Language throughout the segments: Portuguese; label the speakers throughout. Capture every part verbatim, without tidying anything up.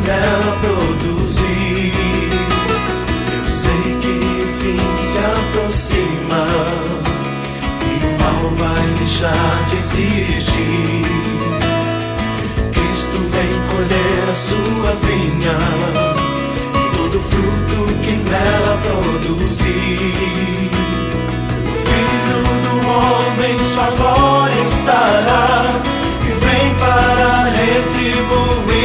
Speaker 1: nela produzir. Eu sei que o fim se aproxima e o mal vai deixar de existir. Cristo vem colher a sua vinha e todo fruto que nela produzir. O Filho do Homem sua glória estará e vem para retribuir,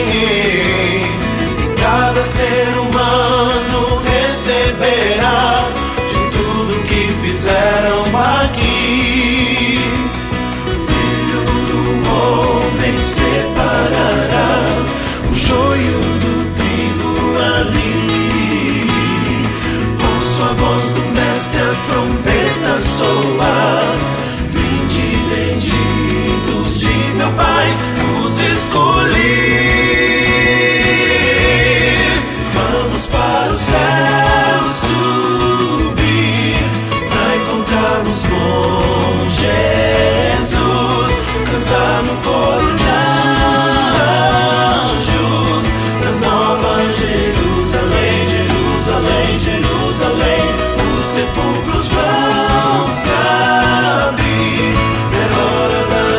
Speaker 1: e cada ser humano receberá de tudo que fizeram aqui. O Filho do Homem separará o joio do trigo ali. Ouço a voz do Mestre, a trombeta soar. Vinde, benditos de meu Pai, vos escolhi. Vamos para o céu subir, pra encontrarmos com Jesus, cantar no coro de anjos, na nova Jerusalém, Jerusalém, Jerusalém. Os sepulcros vão se abrir, é hora da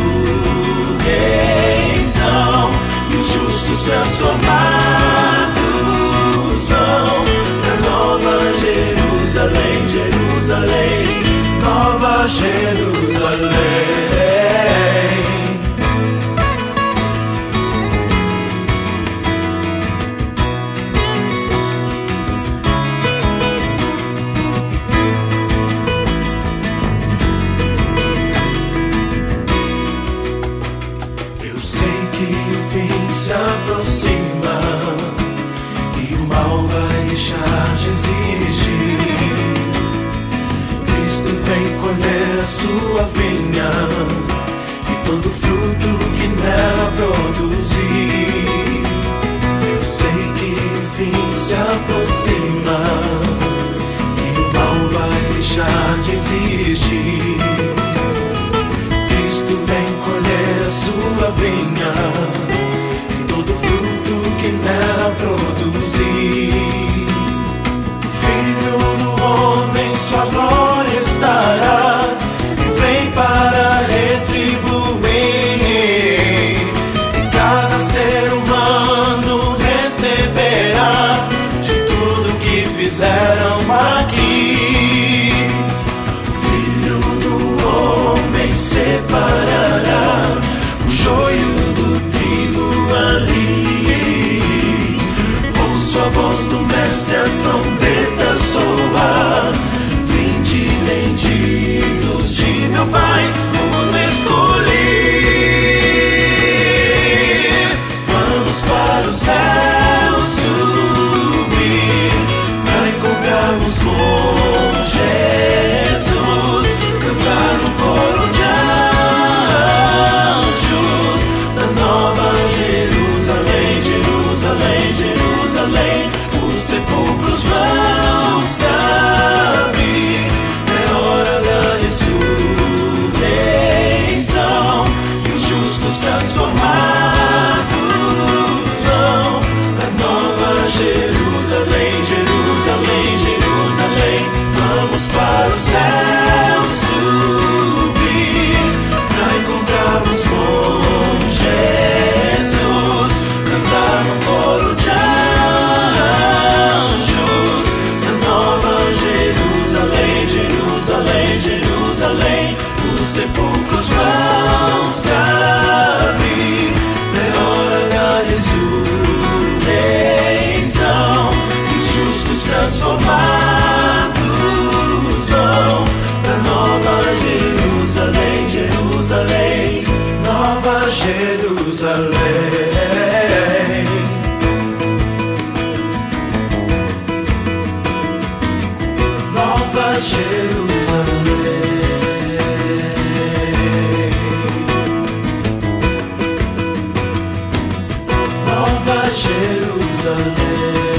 Speaker 1: ressurreição, e os justos transformados vão pra nova Jerusalém, Jerusalém, nova Jerusalém. Eu sei que o fim se aproxima e o mal vai deixar de existir. Cristo vem colher a sua vinha e todo fruto que nela produzir. Eu sei que o fim se aproxima e o mal vai deixar de existir. Cristo vem colher a sua vinha e todo fruto que nela produzir. O Filho do Homem sua glória estará e vem para retribuir, e cada ser humano receberá de tudo que fizeram aqui. O Filho do Homem separará o joio do trigo ali. Ouço a voz do Mestre, a trombeta soar. Vinde, benditos de meu Pai, vos escolhi. Vamos para o céu subir, pra encontrarmos com Jesus, cantar no coro de anjos, na nova Jerusalém, Jerusalém, Jerusalém. Os sepulcros vão se abrir, é hora da ressurreição, e os justos transformados vão pra nova Jerusalém, Jerusalém, Jerusalém. Vamos para o céu subir, pra encontrarmos com Jesus, cantar no coro de anjos, na nova Jerusalém, Jerusalém, Jerusalém. Os sepulcros vão se abrir, é hora da ressurreição, e os justos transformados vão pra nova Jerusalém, Jerusalém, nova Jerusalém. Nova Jerusalém, Nova Jerusalém.